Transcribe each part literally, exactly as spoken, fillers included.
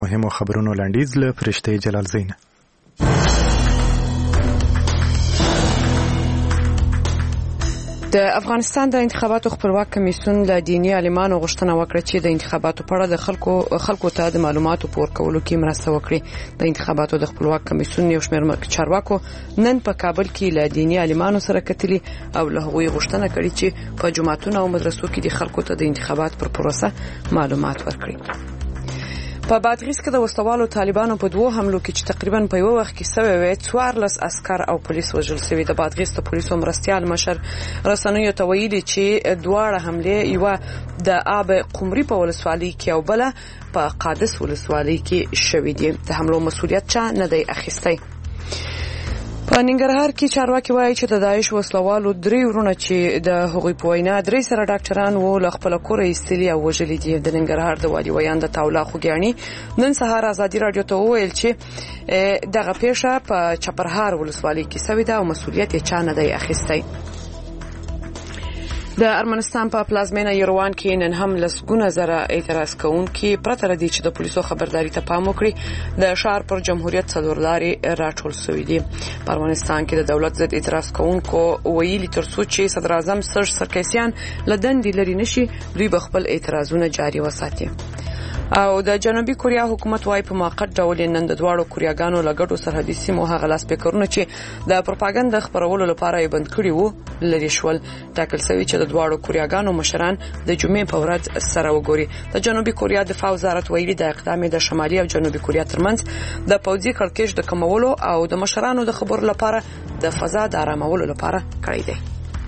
مهمو خبرونو لنډیز له فرشته جلال زین. د افغانستان د انتخاباتو خپلواک کمیسیون له دیني عالمانو غوښتنه وکړه چې د انتخاباتو په اړه د خلکو خلکو ته د معلوماتو په ورکولو کې مرسته وکړي. د انتخاباتو د خپلواک کمیسیون یو شمېر چارواکو نن په کابل کې له دیني عالمانو سره کتلي او له هغوی غوښتنه کړې چې په جوماتونو او مدرسو کې د خلکو ته د انتخابات پر پروسه معلومات ورکړي. په بادغیس کې د وسلوالو طالبانو په دوه حملو کې چې تقریبا په یو وخت کې سوي وي څوارلس عسكر او پولیس وژل شوي. د بادغیس د پولیسو مرستیال مشر رسنیو ته ویلي چې دواړه حمله یو د آب قمري په ولسوالۍ کې او بل په قادس ولسوالۍ کې شوې دي. د حملو مسؤلیت چا نه دی اخیستی. په ننګرهار کې چارواکي وایي چې د داعش وسلوالو درې ورونه چې د هغوی په وینا درې سره ډاکټران وو له خپل کوره ایستلي او وژلي دي. د ننګرهار د والي ویان د تاولا خوګیاني نن سهار ازادي رادیو ته وویل چې دغه پیښه په چپرهار ولسوالۍ کې شوې ده او مسؤلیت یې چا نه دی اخیستی. د ارمنستان په پلازمینه یروان کې نن هم لسګونه زره اعتراض کوونکي پرته لري چې د پولیسو خبرداري ته پام وکړي د شهر پر جمهوریت څلورلاري راټول شوې دي. په ارمنستان کې د دولت ضد اعتراض کوونکو ویلي ترڅو چې صدر اعظم سرژ سرکسیان له دندې لري نشي دوی به خپل اعتراضونه جاري وساتي. او د جنوبي کوریا حکومت وايي په موقت ډول نن د دواړو کوریاګانو لګړو سرحدي سیمو هغه لاس پکورونه چې د پروپاګاندا خبرولو لپاره یې بند کړي وو لري شول. ټاکل شوی چې د دواړو کوریاګانو مشران د جمعې په ورځ سره وګوري. د جنوبي کوریا دفاع وزارت ویلي د اقدام د شمالي او جنوبي کوریا ترمنځ د پوځي کړکېچ د کمولو او د مشرانو د خبرو لپاره د فضا د آرامولو لپاره کړی دی.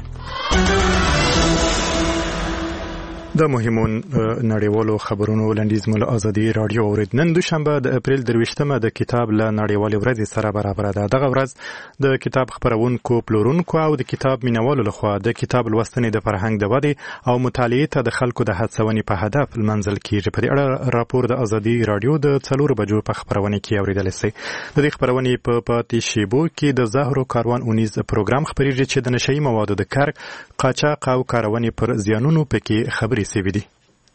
د مهمو نړیوالو خبرونو لنډیز مول ازادي رادیو اورید. نن دوشنبه د اپریل درویشتمه د کتاب له نړیوالې ورځې سره برابر ده. دغه ورځ د کتاب خپرونکو پلورونکو او د کتاب مینوالو لخوا د کتاب لوستنې د فرهنګ د ودې او مطالعې ته د خلکو د هڅونې په هدف لمنځل کیږي. په دې اړه راپور د ازادي رادیو د څلور بجو په خبرونه کې اوریدل شي. د دې خبرونې په پاتې شیبو کې د زهرو کاروان اونیز پروګرام خبريږي چې د نشئی موادو د کار قاچاق او کارونې پر زیانونو پکې خبري سیوی دی.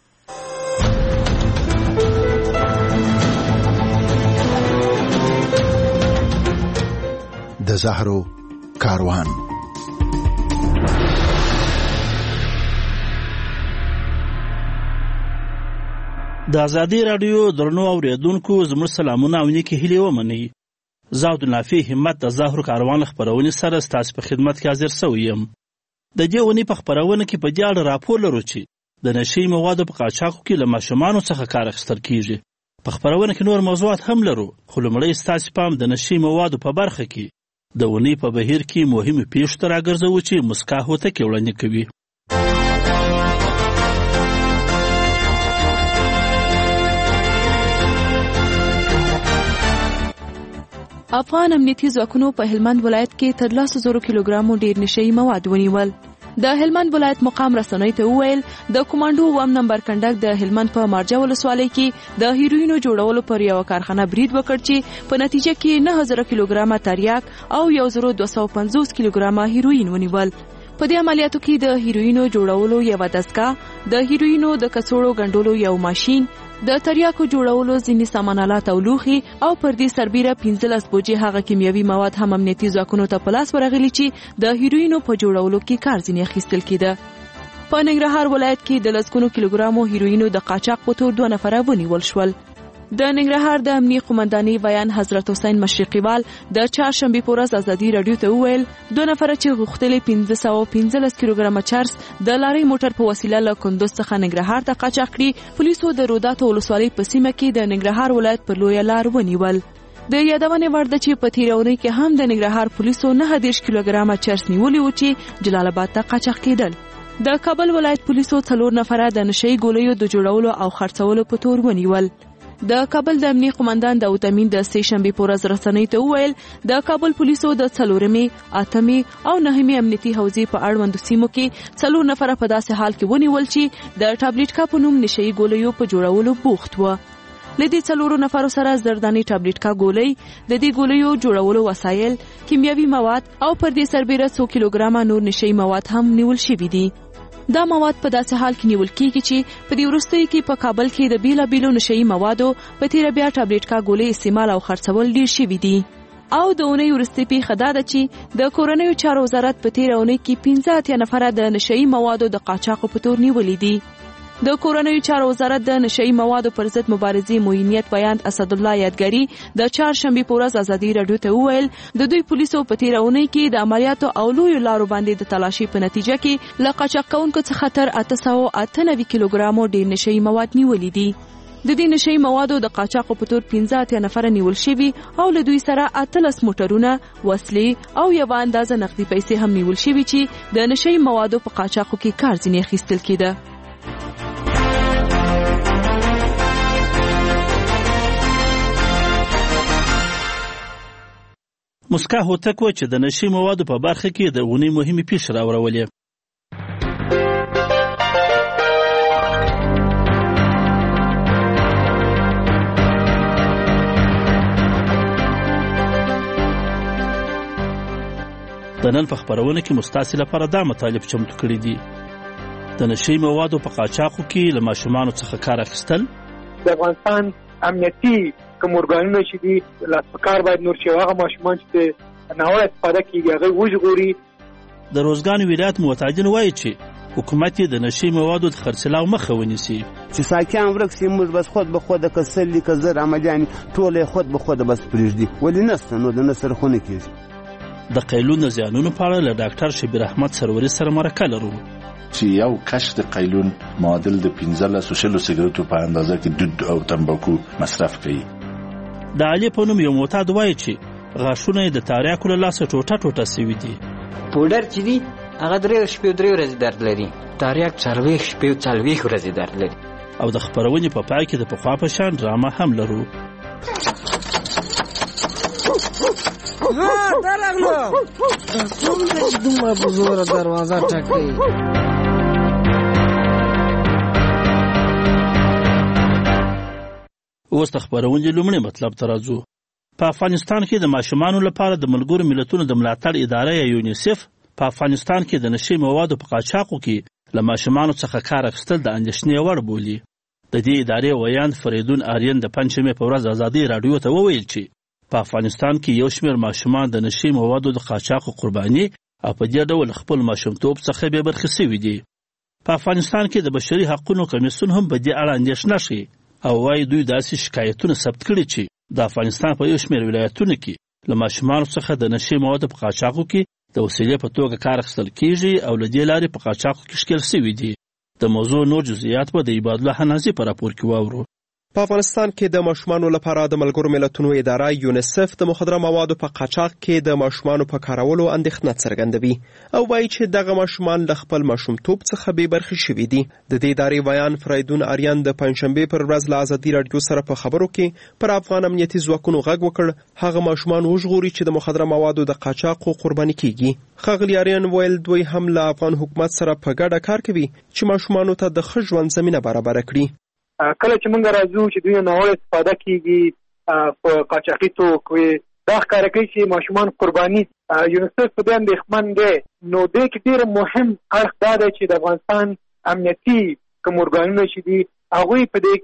د زهرو کاروان. د ازادي رادیو درنو اوریدونکو زموږ سلامونه او نیکی هیلې ومنئ. زه عبدالنافع همت د زهرو کاروان خبرونې سره ستاسو په خدمت کې حاضر شوی یم. د دې ونې په خبرونه کې په دې اړه راپور لرو چې د نشئی موادو په قاچاقو کې له ماشومانو څخه کار اخیستل کیږي. په خبرونه کې نور موضوعات هم لرو خو لومړی ستاسو پام د نشئی موادو په برخه کې د ونې په بهیر کې مهمه پیښو ته راګرځوو چې مسکا هوتکې وړاندې کوي. افغان امنیتي ځواکونو په هلمند ولایت کې تر لسو زرو کیلوګرامو ډیر نشئی مواد ونیول. د هلمند ولایت مقام رسنۍ ته وویل د کمانډو وم نمبر کنډک د هلمند په مارجه ولسوالۍ کې د هیروینو جوړولو پر یو کارخانه برید وکړ چې په نتیجه کې نه هزار کیلوګرامه تریاک او یو زر دوه سوه پنځوس کیلوګرامه هیروین ونیول. په دې عملیاتو کې د هیروینو جوړولو یو دستګاه، د هیروینو د کڅوړو ګنډولو یو ماشین، د تریاکو جوړولو ځینې سامانالات او لوښي او پر دې سربیره پنځلس بوجې هغه کیمیاوي مواد هم امنیتي ځواکونو ته په لاس ورغلي چې د هیروینو په جوړولو کې کار ځینې اخیستل کېده. په ننګرهار ولایت کې د لسګونو کیلوګرامو هیروینو د قاچاق په تور دوه نفره ونیول شول. د ننګرهار د امنیه قومندانۍ ویان حضرت حسین مشرقیوال د چهارشنبې په ورځ ازادي رادیو ته وویل دوه نفره چې غوښتلې پنځه سوه پنځلس کیلوګرامه چرس د لارۍ موټر په وسیله له کندوز څخه ننګرهار ته قاچاق کړي. پولیسو د روداتو ولسوالۍ په سیمه کې د ننګرهار ولایت پر لویه لار ونیول. د یادونې وړ ده چې په تیره اونۍ کې هم د ننګرهار پولیسو نهه دېرش کیلوګرامه چرس نیولي وو چې جلال آباد ته قاچاق کېدل. د کابل ولایت پولیسو څلور نفره د نشئی ګولیو د جوړولو او خرڅولو په تور ونیول. د کابل د امنیه قومندان داود امین د سه شنبې په ورځ رسنۍ ته وویل د کابل پولیسو د څلورمې، اتمې او نهمې امنیتي حوزې په اړوندو سیمو کې څلور نفره په داسې حال کې ونیول چې د ټابلیټکا په نوم نشئی ګولیو په جوړولو بوخت و. لدې څلورو نفرو سره زرداني ټابلیټکا ګولۍ، د دې ګولیو جوړولو وسایل، کیمیاوي مواد او پر دې سربیره څو کیلوګرامه نور نشئی مواد هم نیول شوي دي. دا مواد په داسې حال کې نیول کیږي چې په دې وروستیو کې په کابل کې د بیلابیلو نشهیي موادو په تیره بیا ټابلیټکا ګولۍ استعمال او خرڅول ډیر شوي دي. او د اونۍ وروستۍ پیښه دا ده چې د کورنیو چارو وزارت په تیره اونۍ کې پنځه اتیا نفره د نشهیي موادو د قاچاقو په تور نیولي دي. د کورنیو چارو وزارت د نشهیي موادو پر ضد مبارزې معینیت بیان اسدالله یادګاري د چهارشنبې په ورځ ازادي راډیو ته وویل د دوی پولیسو په تیره اونۍ کې د عملیاتو او لویو لارو باندې د تلاشي په نتیجه کې له قاچاق کوونکو څخه تر اته سوه اته نوي کیلوګرامو ډیر نشهیي مواد نیولي دي. د دې نشهیي موادو د قاچاقو په تور پنځه اتیا نفره نیول شوي او له دوی سره اتلس موټرونه، وسلې او یوه اندازه نقدي پیسې هم نیول شوي چې د نشهیي موادو په قاچاقو کې کار ځینې اخیستل کېده. مسکا هوتک و چې د نشهیي موادو په برخه کې د اونۍ مهمې پیښې راوړولې. د نن په خپرونه کې مستاسې لپاره دا مطالب چمتو کړي دي. د نشهیي موادو په قاچاقو کې له ماشومانو څخه کار اخیستل، د افغانستان امنیتي کوم ارګانونه چې دي لاس په کار باید نور شي، هغه ماشومان چې ناوړه استفاده کېږي هغه وژغوري. د روزګان ولایت معتادین وایي چې حکومت د نشهیي موادو د خرڅلاو مخه ونیسي. چې ساکیان ورک سي موږ بس خود به خود که سلي که زر عملیان ټول خود به خود بس پرېږدي، ولې نسته نو د نسر خونه کېږي. د قیلون د زیانونو په اړه له ډاکټر شبیر احمد سروري سره مرکه لرو. چې یو کش د قیلون معادل د پنځلسو شلو سیګریټو په اندازه کې دود او تمباکو مصرف کوي. د علي په نوم یو معتاد وایي چې غاښونه یې د تاریاکو له لاسه ټوټه ټوټه سوي دي. پوډر چې دي هغه درې شپې درې ورځې درد لري، تاریاک څلوېښت شپې څلوېښت ورځې درد لري. او د خپرونې په پای کې د پخوا په شان ډرامه هم لرو. ها درغلو کوم د دومره په زوره دروازه ټکوي. اوس د خپرونې لومړی مطلب ته راځو. په افغانستان کې د ماشومانو لپاره د ملګرو ملتونو د ملاتړ اداره یا یونیسف په افغانستان کې د نشهیي موادو په قاچاقو کې له ماشومانو څخه کار اخیستل د اندېښنې وړ بولي. د دې ادارې ویاند فریدون آرین د پنجشنبې په ورځ ازادي راډیو ته وویل چې په افغانستان کې یو شمېر ماشومان د نشهیي موادو د قاچاقو قرباني او په دې ډول خپل ماشومتوب څخه بې برخې سوي دي. په افغانستان کې د بشري حقونو کمیسیون هم په دې اړه اندېښنه ښيي او وايي دوی داسې شکایتونه ثبت کړي چې د افغانستان په یو شمېر ولایتونو کې له ماشومانو څخه د نشهیي موادو په قاچاقو کې د وسیلې په توګه کار اخیستل کېږي او له دې لارې په قاچاقو کې ښکېل سوي دي. د موضوع نور جزئیات به د عبادالله حنازي په راپور کې واورو. په افغانستان کې د ماشومانو لپاره د ملګرو ملتونو اداره یونیسف د مخدره موادو په قاچاق کې د ماشومانو په کارولو اندېښنه څرګندوي او وایي چې دغه ماشومان له خپل ماشومتوب څخه بې برخې شوي دي. د دې ادارې ویان فریدون آریان د پنجشنبې پر ورځ له ازادي راډیو سره په خبرو کې پر افغان امنیتي ځواکونو غږ وکړ هغه ماشومان وژغوري چې د مخدره موادو د قاچاقو قرباني کیږي. ښاغلي آریان ویل دوی هم له افغان حکومت سره په ګډه کار کوي چې ماشومانو ته د ښه ژوند زمینه برابره کړي. کله چې موږ راځو چې دوی ناوړه استفاده کیږي په قاچاقي توکو دا ښکاره کوي چې ماشومان قرباني یونیسف په دې اندېښمن دی. نو دې کې ډېر مهم اړخ دا دی چې د افغانستان امنیتي کوم ارګانونه چې دي هغوی په دې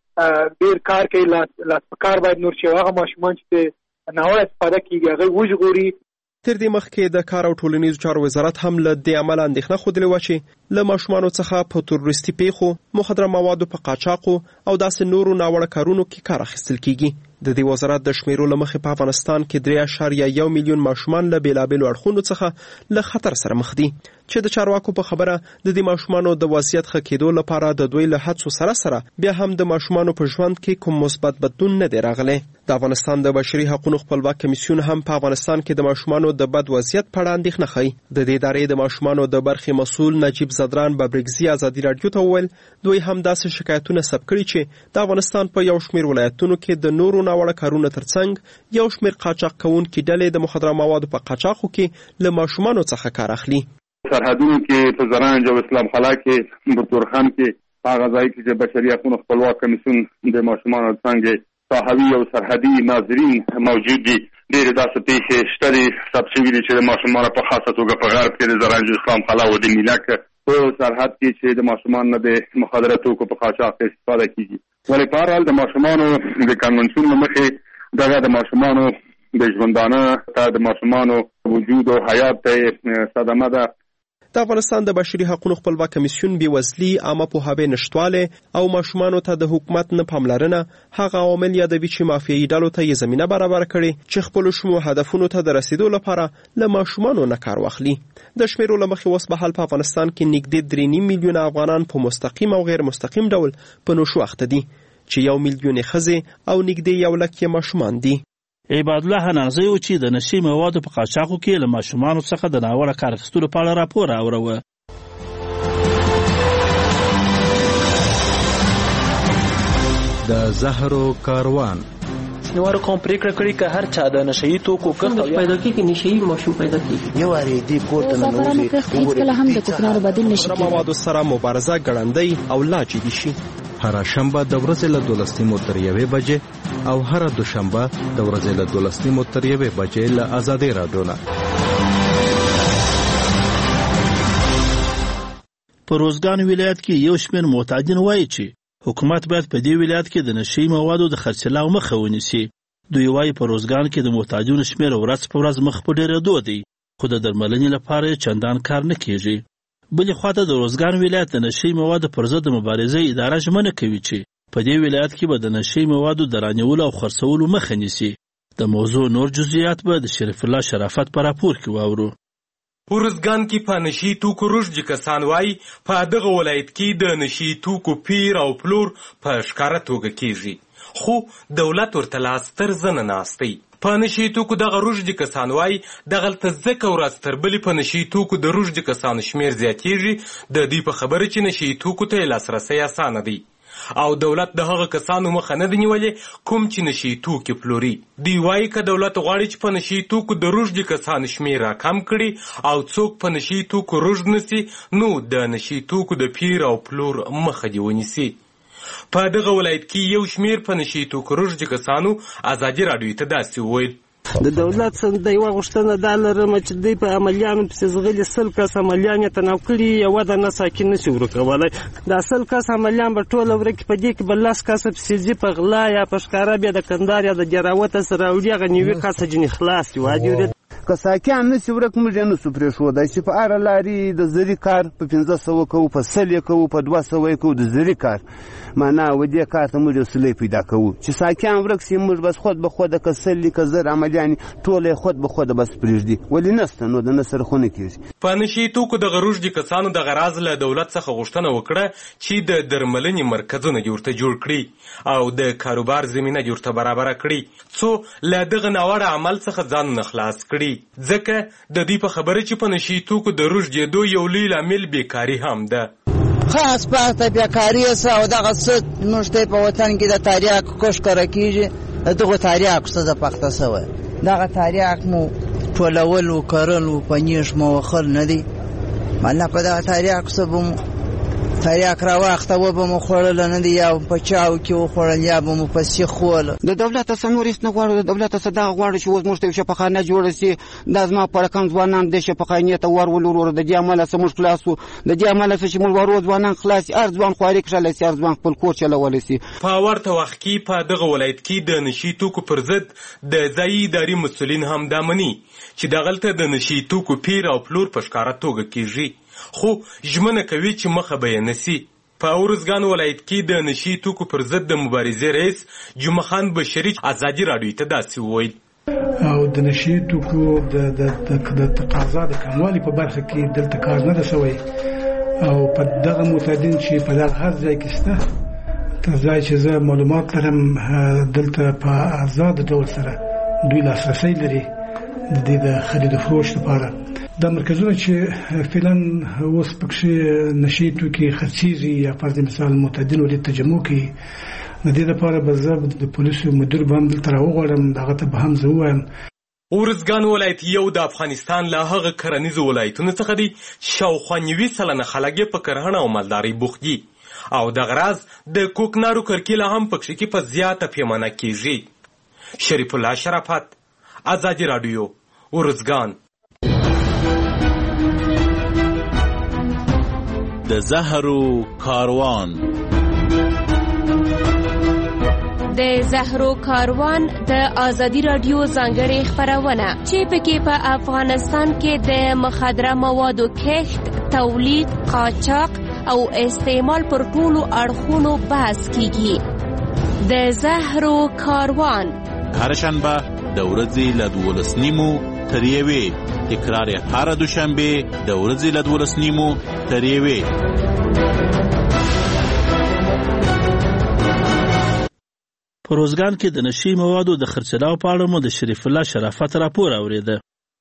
کې ډېر کار کوي، لاس په کار باید نور شي، هغه ماشومان چې ناوړه استفاده کیږي هغه وژغوري. تر دې مخکې د کار او ټولنیزو چارو وزارت هم له دې عمله اندېښنه ښودلې وه چې له ماشومانو څخه په تروریستي پیښو، مخدره موادو په قاچاقو او داسې نورو ناوړه کارونو کې کار اخیستل کیږي. د دې وزارت د شمیرو له مخې په افغانستان کې درې اعشاریه یو میلیون ماشومان له بېلابېلو اړخونو څخه له خطر سره مخ دي چې د چارواکو په خبره د دې ماشومانو د وضعیت ښه کېدو لپاره د دوی له هڅو سره سره بیا هم د ماشومانو په ژوند کې کوم مثبت بدلون نه دی راغلی. د افغانستان د بشري حقوقو خپلواک کمیسیون هم په افغانستان کې د ماشومانو د بد وضعیت په اړه اندېښنه ښيي. د دې ادارې د ماشومانو د برخې مسؤل نجیب زدران ببرګزي ازادي راډیو ته وویل دوی هم داسې شکایتونه ثبت کړي چې د افغانستان په یو شمېر ولایتونو کې د نورو ناوړه کارونو ترڅنګ یو شمېر قاچاق کوونکي ډلې د مخدره موادو په قاچاقو کې له ماشومانو څخه کار اخلي. سرحدونو کې په زرنج او اسلام خلا کې بطورخان کې هغه ځای کې چې بشري حقوقو خپلواک کمیسیون د ماشومانو څنګه صحوي او سرحدي ناظرین موجود دي. ډېرې داسې پیښې شته دي ثبت شوي دي چې د ماشومانو په خاصه توګه په غرب کې د زرنج اسلام خلا او د میلک په سرحد کې چې د ماشومان نه د مخدره توکو په قاچاق استفاده کیږي. ولې په هر حال د ماشومانو د کنونشن له مخې دغه د ماشومانو د ژوندانه ته د ماشومانو وجود او حیات ته صدمه ده. د افغانستان د بشري حقوقو خپلواک کمیسیون بېوزلي، عامه پوهاوی نشتوالی او ماشومانو ته د حکومت نه پاملرنه هغه عوامل یادوي چې مافیایي ډلو ته یې زمینه برابره کړې چې خپلو شومو هدفونو ته د رسیدو لپاره له ماشومانو نه کار واخلي. د شمیرو له مخې اوس مهال په افغانستان کې نږدې درې نیم میلیونه افغانان په مستقیم او غیر مستقیم ډول په نشو اخته دي چې یو میلیون یې ښځې او نږدې یو لک یې ماشومان دي. عباد الله حنازی و چې د نشي موادو په قاچاقو کې له ماشومانو څخه د ناوړه کار اخیستلو په اړه راپور راوړوه. د زهرو کاروان شنوارو قوم پریکړه کړې که هر چا د نشهیي توکو کښت پیدا کېږي نشهیي ماشوم پیدا کېږي. یو اړیدي کور ته ننوځي هېڅکله هم د کوکنارو بدیل نشي کېدای. موادو سره مبارزه ګړندۍ او لا جدي شي. هر شنبه د ورځې له دولس نیمو تر یوې بجې او هر دوشنبه د ورځې له دولس نیمو تر یوې بجې له آزادۍ راډیو نه. په روزګان ولایت کې یو شمېر معتادین وایي چې حکومت باید په دې ولایت کې د نشهیي موادو د خرڅلاو مخه ونیسي. دوی وایي په روزګان کې د معتادینو شمېر ورځ په ورځ مخ په ډېرېدو دی، خو د درملنې لپاره یې چندان کار نه کیږي. بلې خواته د روزګان ولایت د نشهیي موادو پر ضد د مبارزې اداره ژمنه کوي چې په دې ولایت کې به د نشهیي موادو د رانیولو او خرڅولو مخه نیسي. د موضوع نور جزئیات به د شریف الله شرافت په راپور کې واورو. ورزګان کې په نشي توکو روږدي کسان وایي په دغه ولایت کې د نشي توکو پیر او پلور په ښکاره توګه کیږي، خو دولت ورته لاس تر زنه ناستی. په نشي توکو دغه روږدي کسان وایي دغلته ځکه ورځ تر بلې په نشي توکو د روږدي کسانو شمېر زیاتېږي د دوی په خبره چې نشي توکو ته یې لاسرسی اسانه دی او دولت د هغه کسانو مخه نه دی نیولې کوم چې نشي توکي پلوري. دوی وایي که دولت غواړي چې په نشي توکو د روږدي کسانو شمېر راکم کړي او څوک په نشي توکو روږد نسي نو د نشي توکو د پیر او پلور مخه دې ونیسي. په دغه ولایت کې یو شمېر په نشي توکو روږدي کسانو ازادي راډیو ته داسې وویل: د دولت څخه د یوه غوښتنه دا لرم چې دوی په عملیانو پسې ځغلي سل کس عملیان یې تناو کړي، یوه دانه ساکن نشي ورکولی. دا سل کس عملیان به ټوله ورکي، په دې کې به لس کسه پسې ځي په غلا یا په ښکاره بیا د کندهار یا د جراوته سره راوړي، هغه نوي کسه ځینې خلاص دي. واجب که ساکیان نسی ورک موږ یې نسو پرېښودی چې په هره لارې د زري کار په پنځه سوه کوو، په سل یې کوو، په دوه سوه یې کوو د زري کار. معنا و دې کار ته موږ یو سلی پیدا کوو چې ساکیان ورک سي، موږ بس خود به خوده که سل که زر عملیان ټوله یې خود به خوده بس پرېږدي. ولې نسته نو د نه سره خو نه کېږي. په نشي توکو دغه روږدي کسانو دغه راز له دولت څخه غوښتنه وکړه چې د درملنې مرکزونه دې ورته جوړ کړي او د کاروبار زمینه دې ورته برابره کړي څو له دغه ناوړه عمل څخه ځانونه خلاص کړي. ځکه د دې په خبره چې په نشي توکو د روږدېدو یو لوی لامل بیکاري هم ده. خاص پاته بیکاري سه او دغه څه موږ ته په وطن کې د تاریاک کوش کړه کېږي. دغه تاریاک څه د پخته سوی دغه تاریاک مو ټولول و کرل و په نیش مو وخل نه دی. معنا په دغه تاریاک څه به مو تاریاک راواخته و به مو خوړله نه دی، یا په چاو کې وخوړل یا به مو په سیخ خوله. د دولته څه نور هېڅ نه غواړو، د دولته څه دغه غواړو چې اوس موږ ته یو شفاخانه جوړه سي. دا زما په رقم ځوانان دې شفاخانې ته ورولو وروره، د دې امله څه موږ خلاص وو، د دې امله څه چې موږ ورو ځوانان خلاص سي، هر ځوان خواري کښلی سي، هر ځوان خپل کور چلولی سي. په ورته وخت کې په دغه ولایت کې د نشي توکو پر ضد د ځایي اداري مسؤلین هم دا مني چې دغلته د نشي توکو پیر او پلور په ښکاره توګه کېږي، خو ژمنه کوي چې مخه به یې نسي. په ارزګان ولایت کې د نشي توکو پر ضد د مبارزې رئیس جمعه خان بشري ازادي راډیو ته داسې وویل: او د نشي توکو د تقاضا د کموالي په برخه کې دلته کار نه ده سوی، او په دغه معتادین چې په دغه هر ځای کې شته، تر ځای چې زه معلومات لرم دلته په آزاد ډول سره دوی لاسرسی لري د دې د خرید و فروش لپاره. دا مرکزونه چې فعلا اوس پکښې نشي توکي خرڅېږي یا فرض مثال معتادین ولې تجمع کوي، د دې لپاره به زه د پولیسو مدیر به هم دلته راوغواړم، دغه ته به هم زه ووایم. ارزګان ولایت یو د افغانستان له هغه کرنیزو ولایتونو څخه دی چې شاوخوا نوي سلنه خلک یې په کرهڼه او مالدارۍ بوخت دي او دغه راز د کوکنارو کرکیله هم پکښې کې په زیاته پیمانه کېږي. شریف الله شرافت، ازادي راډیو، ارزګان. د زهرو کاروان. د زهرو کاروان د آزادی رادیو ځانګړې خپرونه چې پکې په افغانستان کې د مخدره موادو کښت، تولید، قاچاق او استعمال پر ټولو اړخونو بحث کیږي. د زهرو کاروان هر شنبه د ورځې له دولس نیمو تر یوې، تکرار هر دوشنبه د ورځې له دولس نیمو تر یوې. په روزګان کې د نشي موادو د خرڅلاو په اړه مو د شریف الله شرافت راپور اوریده.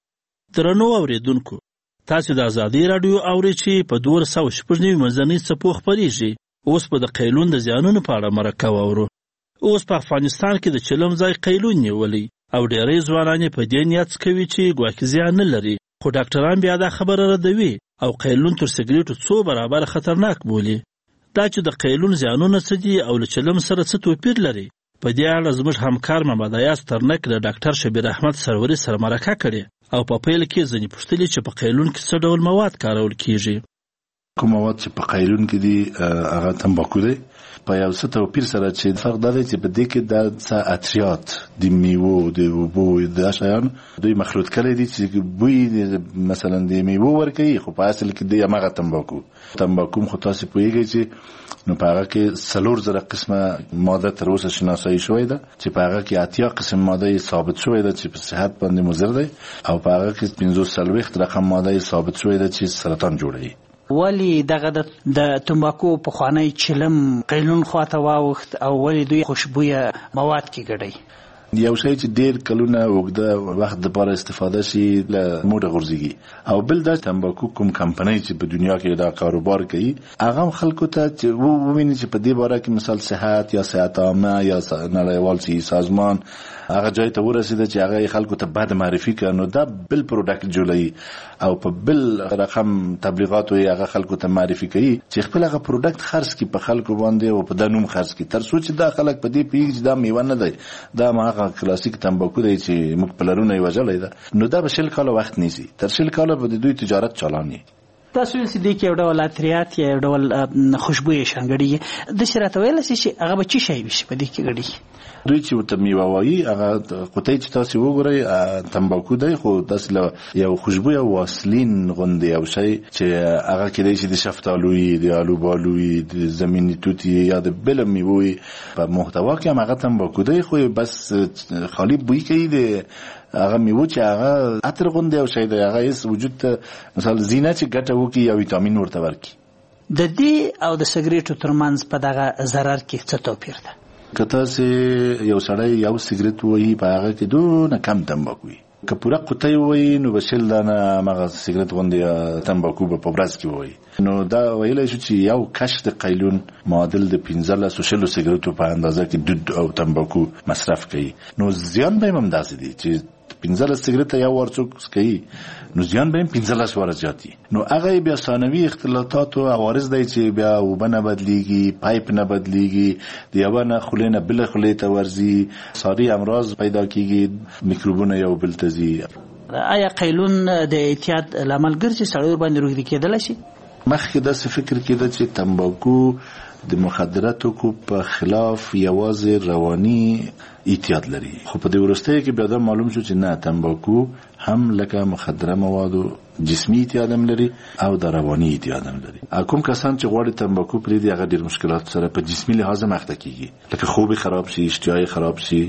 درنو اوریدونکو، تاسو د آزادی رادیو اوري چې په دوه سوه شپږ نوي منځنۍ څپو خپرېږي. اوس په د قیلون د زیانونو په اړه مرکه واورو. اوس په افغانستان کې د چلم ځای قیلون نیولی او ډېری ځوانان په دې نیت کوي چې ګواکې زیان نه لري، خو ډاکټران بیا دا خبره ردوي او قیلون تر سګریټو څو برابر خطرناک بولي. دا چې د قیلون زیانونه څه دي او له چلم سره څه توپیر لري، په دې اړه زموږ همکار محمد ایاز ترنک د ډاکټر شبیر احمد سروري سره مرکه کړې او په پیل کې ځینې پوښتلي چې په قیلون کې څه ډول مواد کارول کیږي. کوم مواد چې په قیلون کې دي هغه تمباکو دی. په یو څه توپیر سره چې فرق دا دی چې په دې کې د څه عطریات د میوو د اوبو د شیان دوی مخلوط کړي دي چې بوی مثلا د میوو ورکوي، خو په اصل کې دی هغه تمباکو. تمباکو خو تاسو پوهیږئ چې نو په هغه کې څلور زره قسمه ماده تر اوسه شناسایی شوې ده چې په هغه کې اتیا قسم ماده ثابت شوې ده چې په صحت باندې مضر دی او په هغه کې پنځوس څلوېښت رقم ماده ثابت شوې ده چې سرطان جوړوي. ولی دغه د تمباکو پخوانی چلم قیلون خواته واوښت او ولی دوی خوشبویه مواد کې ګډوي؟ یو شی چې ډیر کلونه اوږده وخت لپاره استفاده شي له موډه غورځيږي، او بل دا تمباکو کوم کمپنۍ چې په دنیا کې دا کاروبار کوي هغه خلکو ته چې وویني چې په دې باره کې مثال صحت یا صحت عامه یا نړیوال صحي سازمان هغه ځای ته ورسېده چې هغه خلکو ته بد معرفي کړي، نو دا بل پروډکټ جوړوي او په بل رقم تبلیغات وي هغه خلکو ته معرفي کوي چې خپل هغه پروډکټ خرڅ کړي په خلکو باندې او په دنوم خرڅ کړي، تر څو چې دا خلک په دې پیږي چې دا میوه نه دی، دا ما هغه کلاسیک تمباکو دی چې موږ پلرونه یې وژلی ده. نو دا به شل کاله وخت نیسي، تر شل کاله به د دوی تجارت چالاني. تاسو چې دې کې یو ډول عطریات یا یو ډول خوشبویه شیان ګډېږي، داسې راته ویلی شي چې هغه به څه شی وي چې په دې کې ګډېږي؟ دوی چې ورته میوه وایي هغه قطۍ چې تاسو وګورئ تمباکو دی، خو داسې یو خوشبویه واسلین غوندې یو شی چې هغه کېدای شي د شفتالو وي، د الوبالو وي، د زمیني توت یا د بله میوه وي. په محتوا کې هم هغه تمباکو دی، خو بس خالي بوی کوي د هغه میوه چې هغه عطر غوندې یو شی دی، هغه هېڅ وجود ته مثال زینه چې ګټه وکړي یا ویټامین ورته ورکړي. د دې او د سګریټو ترمنځ په دغه ضرر کې څه توپیر ده؟ که تاسې یو سړی یو سګریټ وایي په هغه کې دونه کم تمباکو وي، که پوره قطۍ وایي نو به شل دانه هماغه سګریټ غوندې تمباکو به په ورځ کې وایي. نو دا ویلی شو چې یو کش د قیلون معادل د پنځلسو شلو سګریټو په اندازه کې دود او تمباکو مصرف کوي. نو زیان به یې هم داسې دی چې پنځلس سګریټ یو ور څوک کوي نو زیان به یې پنځلس واره زیات دي. نو هغه بیا ثانوي اختلاطاتو عوارض دی چې بیا اوبه نه بدلیږي، پایپ نه بدلیږي، د یوه نه خولې نه بله خولې ته ورځي، ساري امراض پیدا کیږي، میکروبونه یو بل ته ځي. آیا قیلون د اعتیاد لامل ګرځي سړی ورباندې روږدي کېدلی شي؟ مخکې داسې فکر کېده چې تمباکو د مخدراتو کو په خلاف یوازې رواني اعتیاد لري، خو په دې وروستیو کې بیا دا معلوم شو چې نه، تمباکو هم لکه مخدره موادو جسمي اعتیاد هم لري او د رواني اعتیاد هم لري. کوم کسان چې غواړي تمباکو پرېږدي هغه ډېر مشکلات سره په جسمي لحاظ مخته کیږي، لکه خوب خراب شي، اشتها خراب شي،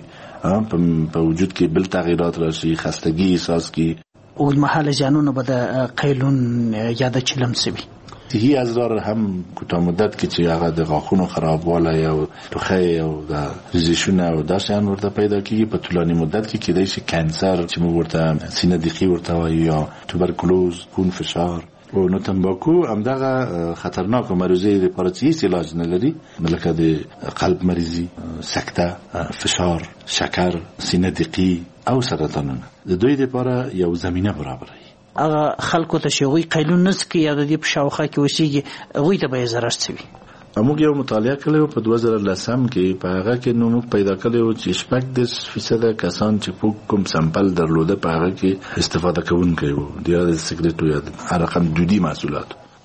په وجود کې بل تغییرات راشي، خستګي احساس کی. اوږدمهاله زیانونه به د قیلون یا د چلم څه وي؟ صحي اضرار هم کوتاه مدت کې چې هغه د غاښونو خرابوالی او ټوخی او د ریزشونه او دا شیان ورته پیدا کېږي، په طولاني مدت کې کېدای شي کانسر چې موږ ورته سینه دیقي ورته وایو یا توبرکلوز، خون فشار. او نو تمباکو همدغه خطرناکو مریضۍ لپاره چې هېڅ علاج نه لري، لکه د قلب مریضي، سکته، فشار، شکر، سینه دیقي او سرطانونه، د دوی لپاره یو زمینه برابروي. هغه خلکو ته چې هغوی قیلون نه څکي یا د دې په شاوخوا کې اوسېږي هغوی ته به یې ضرر څه وي؟ موږ یو مطالعه کړی و په دوه زره لسم کې، په هغه کې نو موږ پیدا کړی و چې شپږ دېرش فیصده کسان چې په کوم سمپل درلوده په هغه کې استفاده کوونکی و د یا د سګریټو یا د هر رقم دودي محصولاتو،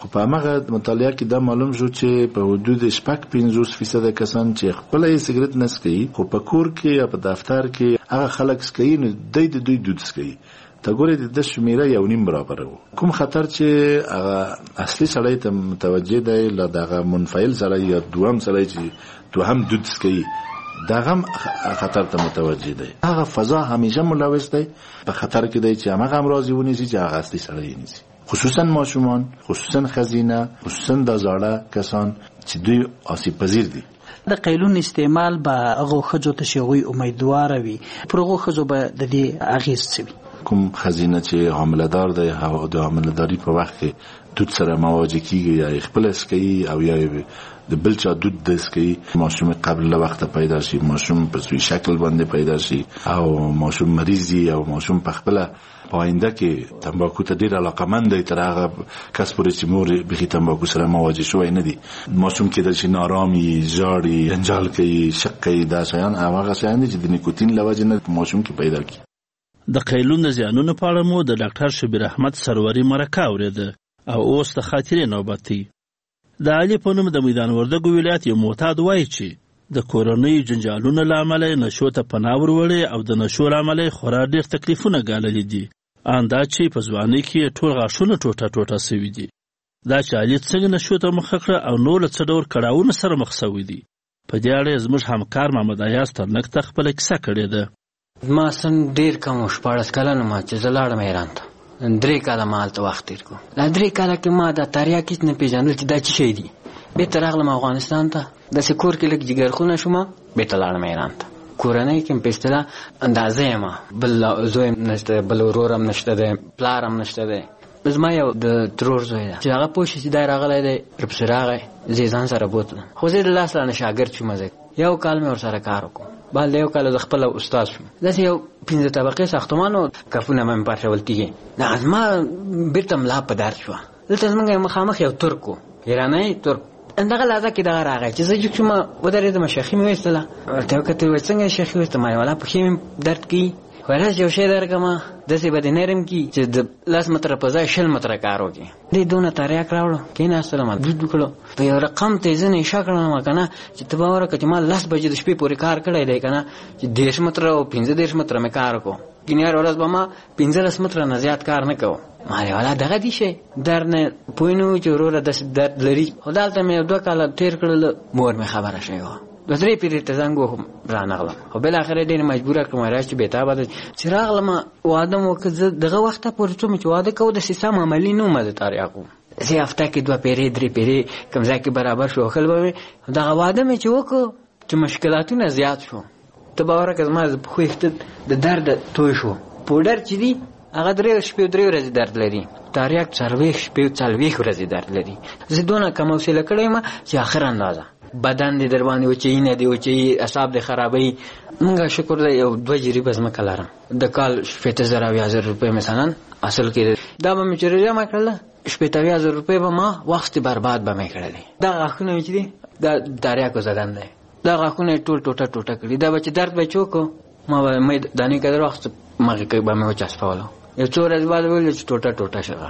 خو په هغه مطالعه کې دا معلوم شو چې په حدود شپږ پنځوس فیصد کسان چې خپل یې سیګریټ نه څکوي خو په کور کې یا په دفتر کې هغه خلک څکوي نو دوی د دوی دود څکوي. ته ګورې د شمیره یو نیم برابر وو. کوم خطر چې هغه اصلي سړی ته متوجه دی له دغه منفعل سړی یا دوهم سړی چې دوهم دود څکوي دغه خطر ته متوجه دی. هغه فضا همیشه ملوث دی په خطر کې دی چې هغه امراض ونیسي چې هغه اصلي سړی نیسي، خصوصا ماشومان، خصوصا ښځینه، خصوصا د زاړه کسان چې دوی آسیب پذیر دي. د قیلون استعمال به هغه ښځو ته چې هغوی امیدواره وي پر هغو ښځو به د دې اغېز څه وي؟ کوم ښځینه چې حامله‌دار دی او د حامله‌داري په وخت کې دود سره مواجه کیږي یا خپل اسکي او یا د بل چا دود د اسکي، ماشوم قبل له وخت پیدا شي، ماشوم په سوي شکل باندې پیدا شي او ماشوم مریض دی او ماشوم په خپل پاینده کې تمباکو ته ډیر علاقمند دی تر هغه کس پورې چې مور به تمباکو سره مواجه شوی نه دی. ماشوم کې د شي نارامي، ژاړي، جنجال کوي، شک کوي، دا شیان هغه شیان دي چې د نیکوتین له وجې نه ماشوم کې پیدا کی. د قیلون د زیانونو په اړه مو د ډاکټر شبیر احمد سروري مرکه اورېده او اوس د خاطرې نوبت دی. د علي په نوم د میدان وردګو ولایت یو معتاد وایي چې د کورنیو جنجالونو له امله نشو ته پناه وروړې او د نشو له امله خورا ډېر تکلیفونه ګاللي دي. ان دا چې په ځوانۍ کې ټول غاښونه ټوټه ټوټه سوي دي. دا چې علي څنګه نشو ته مخه کړه او نور له څه ډول کړاوونو سره مخ سوي دي، په دې اړه زموږ همکار محمد ایاز ترنک ته خپله کیسه کړې ده. ما سن ډېر کم شپاړس کلن ما چې زه لاړم ایران ته، درې کاله ما هلته وخت تېر کړو. دا درې کاله کې ما دا تریاک هېڅ نه پېژندل چې دا څه شی دي. بېرته راغلم افغانستان ته، داسې کور کې لږ جګرخونه شوم، بېرته لاړم ایران ته. کورنۍ کې مې په اصطلاح اندازه یم، بل زوی هم نشته، بل ورور هم نشته دی، پلار هم نشته دی. زما یو د ترور زوی ده چې هغه پوه شي چې دی راغلی دی، ورپسې راغی، زه یې ځان سره بوتلم. خو زه د لاس رانه شاګرد شوم. زه یو کال مې ورسره کار وکړو، بعد یو کال د خپل استاد شوم. داسې یو پنځه طبقې ساختمان و، کفونه مې پارچول کېږي. دا زما بېرته ملا په درد شوه. دلته زموږ مخامخ یو ترک و، ایرانی ترک. دغه لحظه کې دغه راغی چې زه جګ شوم، ودرېدم، شیخي مې ویستله. ورته یې وکتل، ویل څنګه شیخي ویسته؟ ما والا پښې مې درد کوي. ویل یو شی درکړم داسې به دې نرم کي چې د لس متره په ځای شل متره کار وکړي. دې دونه تریاک راوړو، کېناستلم، دود وکړو. په یو رقم ته یې زه نېشه کړم که نه چې ته باور وکړه چې ما لس بجې د شپې پورې کار کړی دی که نه، چې دېرش متره او پنځه دېرش متره مې کار وکړو. ګینې هر ورځ به ما پنځلس متره نه زیات کار نه کوو. ما ویل والا دغه دي شی درد نه پوه نه وو چې وروره داسې درد لري. خو دلته مې یو دوه کاله تېر کړل، مور مې خبره شوې وه. دوه درې پیرې ته زنګ وهم، رانغلم. خو بالاخره ډېر مجبوره کړم راشه چې بېتابه ده چې راغلم. واده مو وکړ. زه دغه وخته پورې څوم چې واده کوو داسې سم عملي نه وم د تریاکو. زه هفته کې دوه پیرې درې پیرې کوم ځای کې برابر شو وښل به مې. دغه واده مې چې وکړو چې مشکلاتونه زیات شو. ته باور وکړه زما د پښو ویښته د درد توی شو. پوډر چې دي هغه درې شپې درې ورځې درد لري، تریاک څلوېښت شپې څلوېښت ورځې درد لري. زه دونه کم حوصله کړی یم چې آخر اندازه بدن دې در باندې وچوي، نه دې وچوي، اعصاب دې خرابوي. مونږ شکر دی یو دوه جریبه ځمکه لرم، د کال شپېته زره اویا زره روپۍ مثلا حاصل کېده. دا به مې چې جمع کړله شپېته اویا زره روپۍ به ما وخت برباد به مې کړلی. دا غاښونه مې چې دي دا تریاکو زدن دی، دا غاښونه یې ټول ټوټه ټوټه کړي. دا به چې درد به چوکو ما به مې دانې قدر وخت مغې کوي به مې وچسپولو. یو څو ورځې بعد ویل چې ټوټه ټوټه شوه.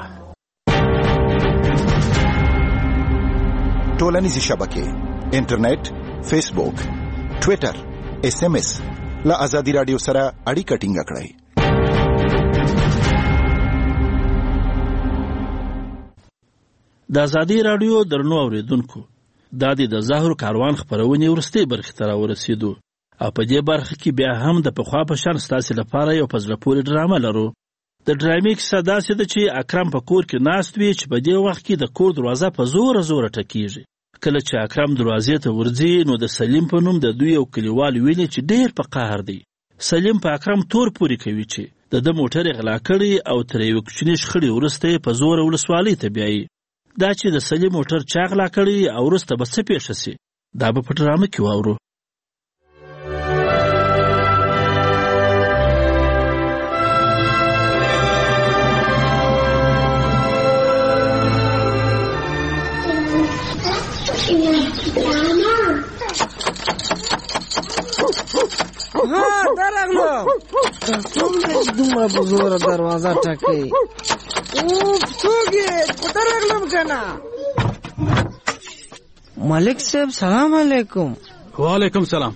ټولنیزې شبکې، انټرنیټ، فیسبوک، ټویټر، اس ام اس له ازادي راډیو سره اړیکه ټینګه کړئ. د ازادي راډیو درنو اوریدونکو، دا د زهرو کاروان خپرونې وروستۍ برخې ته راورسېدو او په دې برخه کې بیا هم د پخوا په شان ستاسې لپاره یو په زړه پورې ډرامه لرو. د ډرامې کیسه داسې ده چې اکرم په کور کې ناست وي چې په دې وخت کې د کور دروازه په زوره زوره ټکېږي. کله چې اکرم دروازې ته ورځي نو د سلیم په نوم د دوی یو کلیوال ویني چې ډېر په قهر دی. سلیم په اکرم تور پورې کوي چې د ده موټر یې غلا کړی او تر یوې کوچنۍ شخړې وروسته یې په زوره ولسوالۍ ته بیایي. دا چې د سلیم موټر چا غلا کړی او وروسته به څه پېښه سي، دا به په ډرامه کې واورو. ها درغلو څومره دومره په زوره دروازه ټکوي. څوک یې خو درغلم که نه؟ ملک صاحب سلام علیکم. وعلیکم سلام.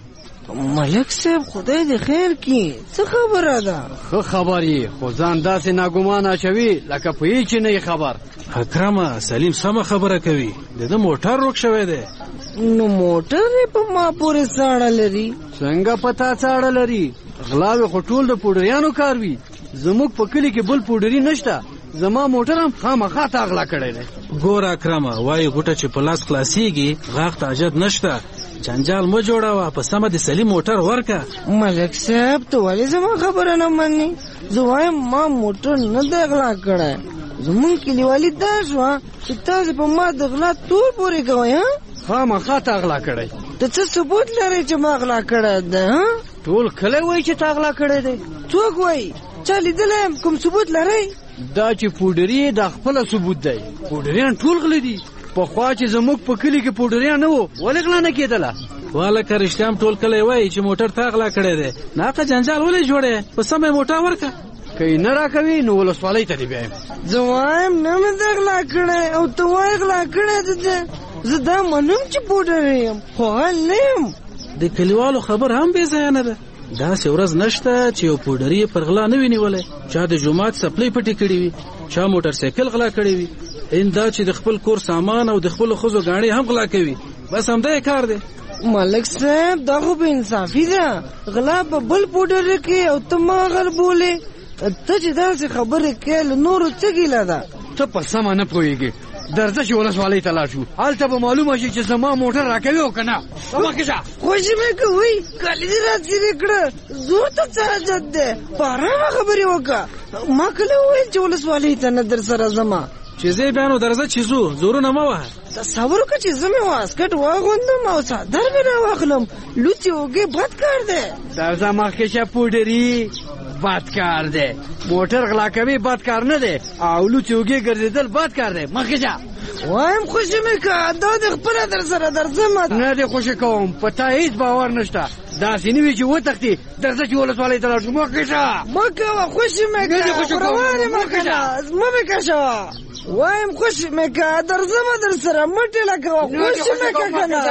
ملک صاحب خدای دې خیر کړي، څه خبره ده؟ ښه خبر یې، خو ځان داسې ناګمان اچوي لکه پوهېږي چې نه یې خبر. اکرمه سلیم سمه خبره کوي، د ده موټر روک شوی دی. نو موټر یې په ما پورې څاړه لري؟ څنګه په تا څاړه لري؟ غلاوې خو ټول د پوډریانو کار وي. زموږ په کلي کې بل پوډري نشته، زما موټر هم خامخا تا غلا کړی دی. ګوره اکرمه، وایي غوټه چې په لاس خلاصېږي غاښ ته حاجت نشته. جنجال مه جوړوه، په سمه د سلیم موټر ورکه. ملک صاحب ته ولې زما خبره نه منې؟ زه وایم ما موټر نه دی غلا کړی. زمونږ کلیوالي دا شوه چې تاسې په ما د غلا تور پورې کوئ. ها خامخا تا غلا کړی. ته څه ثبوت لرې چې ما غلا کړی دی؟ ټول کلی وایي چې تا غلا کړی دی. څوک وایي؟ چا لیدلی یم؟ کوم ثبوت لرئ؟ دا چې پوډري دا خپله ثبوت دی. پوډریان ټول غله دي. پخوا چې زموږ په کلي کې پوډریان نه وو، ولې غلا نه کېدله؟ والکه رښتیا هم ټول کلی وایي چې موټر تا غلا کړی دی. ناقه جنجال ولې جوړی؟ په سمه موټر ورکه. که یې نه راکوي نو ولسوالۍ ته دې بیایم. زه وایم نه مې ده غلا کړی او ته وایې غلا کړی ده. زه دا منم چې پوډر یم، خو غل نه یم. د کلیوالو خبر هم بې ځایه نه ده. داسې ورځ نشته چې یو پوډري پر غلا نه وي نیولی. چا د جومات سپلۍ پټې کړې وي، چا موټر سایکل غلا کړی وي. این دا چې د خپل کور سامان او د خپلو ښځو ګاڼې هم غلا کوي. بس همدا یې کار دی. ملک صاحب دا خو بې انصافي ده. غلا په بل پوډر کې او ته ما غل بولې. ته چې داسې خبرې کوې له نورو څه ګیله ده؟ ته په سمه نه پوهېږې. درځه چې ولسوالۍ ته لاړ شو، هلته به معلومه شي چې زما موټر راکوي او که نه. مخکې شه. خوشي مې کوئ، کالي دې راتېرې کړه، زور ته څه حاجت دی؟ په ارامه خبرې وکړه. ما کله وویل چې ولسوالۍ ته نه در سره ځمه؟ چې زه بیا نو درځه چې ځو، زورونه مه وهه. تصور وکړه چې زه مې واسکټ واغوندم او څادر مې راواخلم. لوڅې اوږې بد کار دی. درځه مخکې شه پوډري، بد کار دی. موټر غلا کوي بد کار نه دی، او لوڅې اوږې ګرځېدل بد کار دی. مخکې شه. وایم خوشي مې که دا دې خپله در سره درځم. نه دې خوشي کوم، په تا هېڅ باور نشته. داسې نه وي چې وتښتې. درځه چې ولسوالۍ ته لاړ شو. مخکې شه. مه کوه، خوشي مې که، روان یې مه کړه، مه مې کشوه. وایم خوشي مې که، درځمه در سره، مه ټېله کوه، خوشي مې که که نه.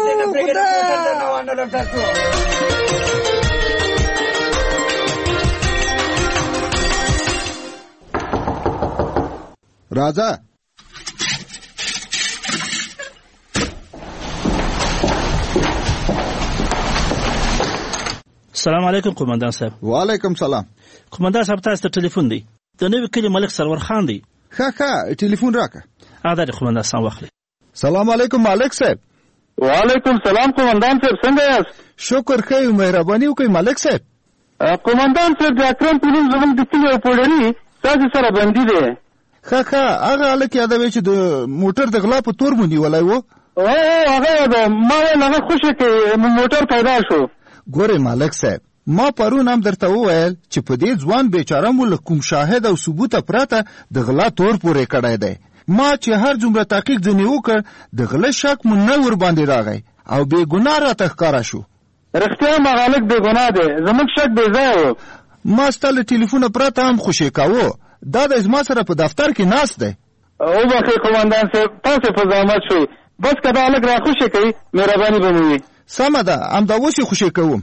راځه. سلام علیکم قومندان صاحب. وعلیکم سلام. قومندان صاحب تاسو ته ټلیفون دی. د نوي کلي ملک سرور خان دی. ښه ښه ټلیفون راکړه. دا دی قومندان صاحب واخلئ. سلام علیکم ملک صاحب. وعلیکم سلام قومندان صاحب، څنګه یاست؟ شکر ښه یو، مهرباني وکړئ ملک صاحب. قومندان صاحب د اکرم په نوم زموږ د کلي یو پوډري تاسو سره بندي دی. ښه ښه هغه هلک یادوي چې د موټر د غلا په تور مو نیولی و. او هغه یاده ما ویل هغه خوشي کې موټر پیدا شو. ګورې ملک صاحب، ما پرون هم درته وویل چې په دې ځوان بیچاره مو له کوم شاهد او ثبوته پرته د غلا تور پورې کړی دی. ما چې هر څومره تحقیق ځینې وکړ د غله شک مو نه ورباندې راغی او بې ګناه راته ښکاره شو. رښتیا هم هغه هلک بې ګناه دی، زموږ شک بې ځایه و. ما ستا له ټلیفونه پرته هم خوشې کاوه. دا دی زما سره په دفتر کې ناست دی. وبخئ قومندان صاحب، تاسې په زحمت شوئ. بس که دا هلک را خوشې کوي مهرباني به مو وي. سمه ده، همدا اوس یې خوشې کوم.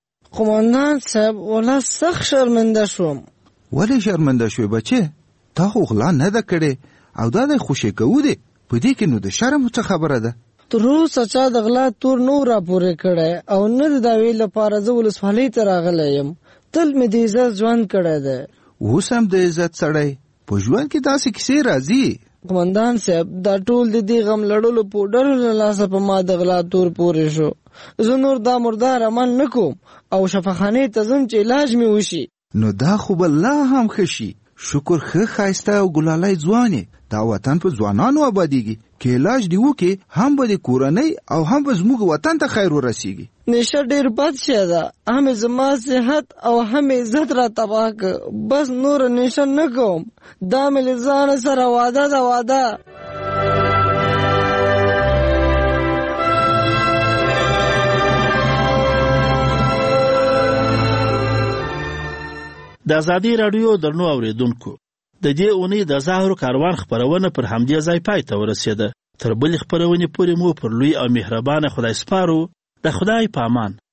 قومندان صاحب والله سخت شرمنده شوم. ولې شرمنده شوې بچې؟ تا خو غلا نه ده کړې او دا دی خوشې کوو دی. په دې کې نو د شرم څه خبره ده؟ تر اوسه چا د غلا تور نه راپورې کړی او نه د دعوې لپاره زه ولسوالۍ ته راغلی یم. تل مې د عزت ژوند کړی دی. اوس هم د عزت سړی په ژوند کې داسې کیسې راځي. قومندان صاحب دا ټول د دې غم لړلو پوډرو له لاسه په ما د غلا تور پورې شو. زه نور دا مردار عمل نه کوم او شفاخانې ته ځم چې علاج مې وشي. نو دا خو به لا هم ښه شي. شکر ښه ښایسته او ګلالی ځوان یې. دا وطن په ځوانانو آبادیږي. که علاج دې وکړې هم به د کورنۍ او هم به زموږ وطن ته خیر ورسیږي. نشه ډېر بد شی ده، هم زما صحت او هم عزت را تباه که. بس نور نشه نه کوم. دا مې له ځانه سره واده ده واده. د ازادي راډیو درنو اوریدونکو، د دې اونۍ د زهرو کاروان خپرونه پر همدې ځای پای ته ورسېده. تر بلې خپرونې پورې مو پر لوی او مهربانه خدای سپارو. د خدای په امان.